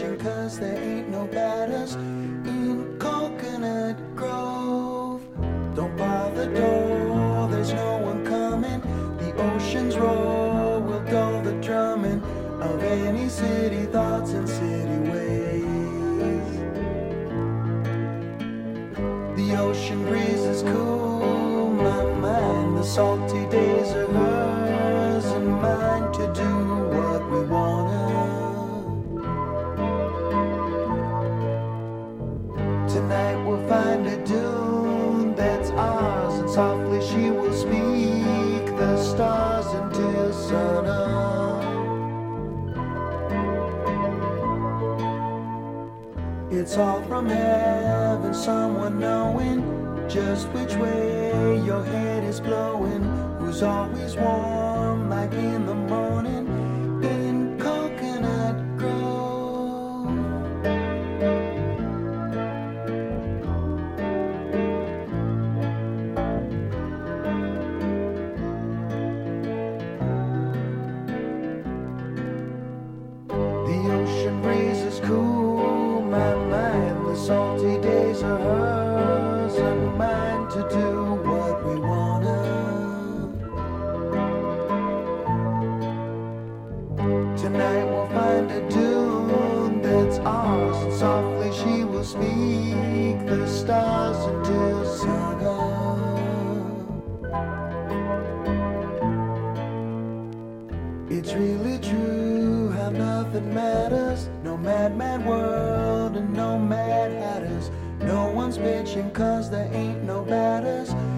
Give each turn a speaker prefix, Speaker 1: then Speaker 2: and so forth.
Speaker 1: bitching 'cause there ain't no batters in Coconut Grove. Don't bar the door, there's no one coming. The ocean's roar will dull the drumming of any city thoughts and city ways. The ocean breeze is cool, my mind. The salty days are hers and mine to do what we wanna. Tonight we'll find a dune that's ours, and softly she will speak the stars until sun up. It's all from heaven, someone knowing just which way your head is blowing. Who's always warm like in the morning in Coconut Grove. The ocean breeze is cool, my mind. The salty days are hers and mine to do what we wanna. Tonight we'll find a dune that's ours, and softly she will speak the stars until sun up. It's really true how nothing matters. No mad world and no mad hatters. No one's bitching 'cause there ain't no batters